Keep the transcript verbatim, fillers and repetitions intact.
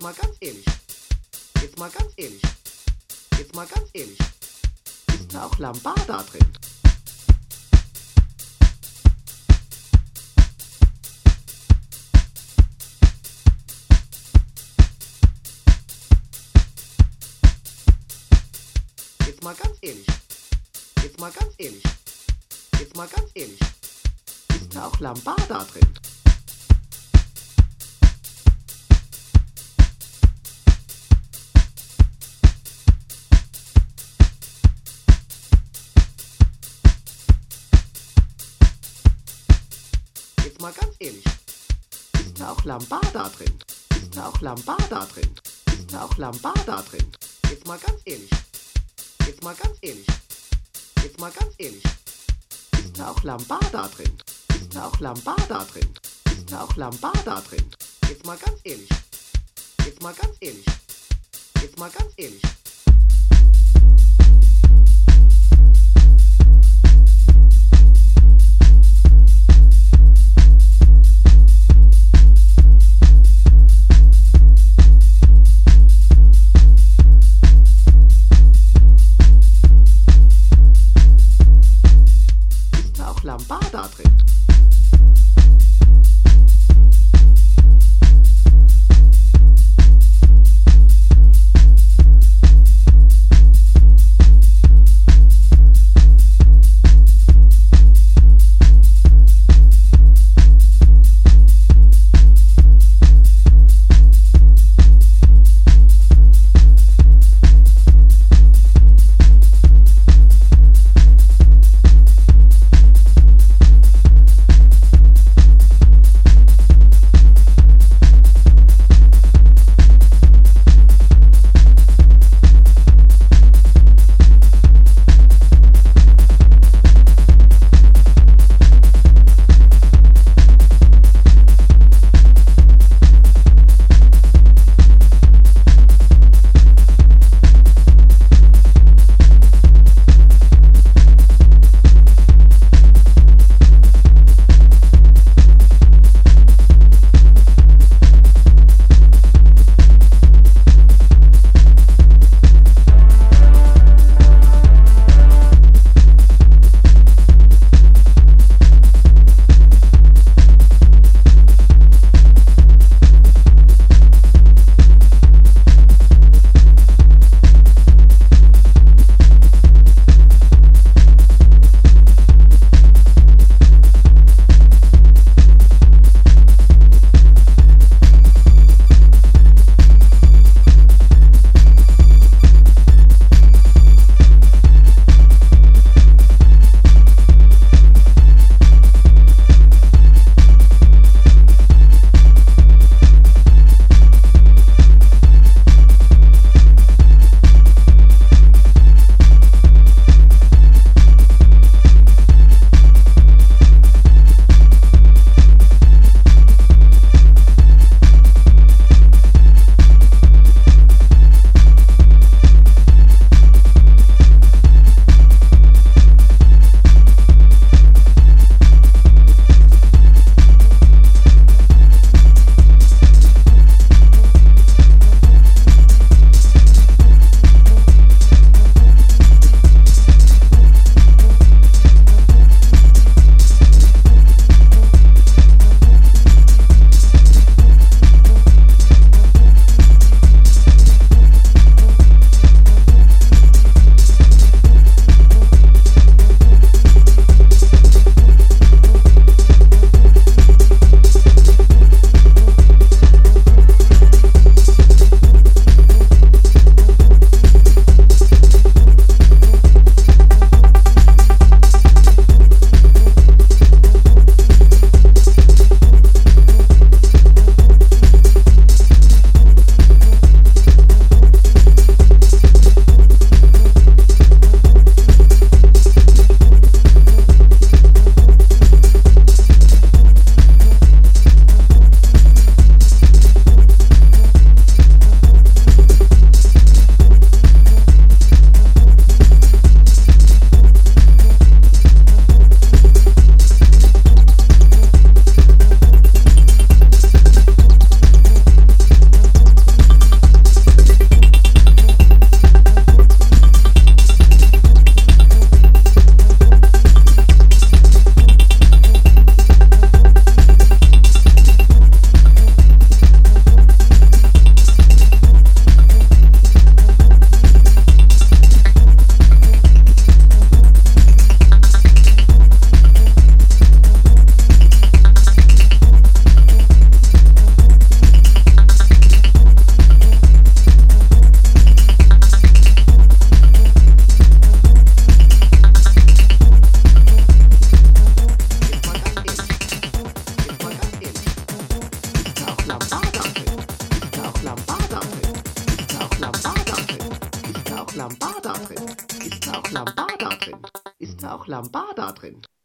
mal ganz ehrlich. Jetzt mal ganz ehrlich. Jetzt mal ganz ehrlich. Ist da auch Lambada drin? Jetzt mal ganz ehrlich. Jetzt mal ganz ehrlich. Jetzt mal ganz ehrlich. Ist da auch Lambada drin? Jetzt mal ganz ehrlich. Ist da auch Lambada drin? Ist da auch Lambada drin? Ist da auch Lambada drin? Jetzt mal ganz ehrlich. Jetzt mal ganz ehrlich. Jetzt mal ganz ehrlich. Ist da auch Lambada drin? Ist da auch Lambada drin? Ist da auch Lambada drin? Jetzt mal ganz ehrlich. Jetzt mal ganz ehrlich. Jetzt mal ganz ehrlich. Lambada drin. auch Lambada drin?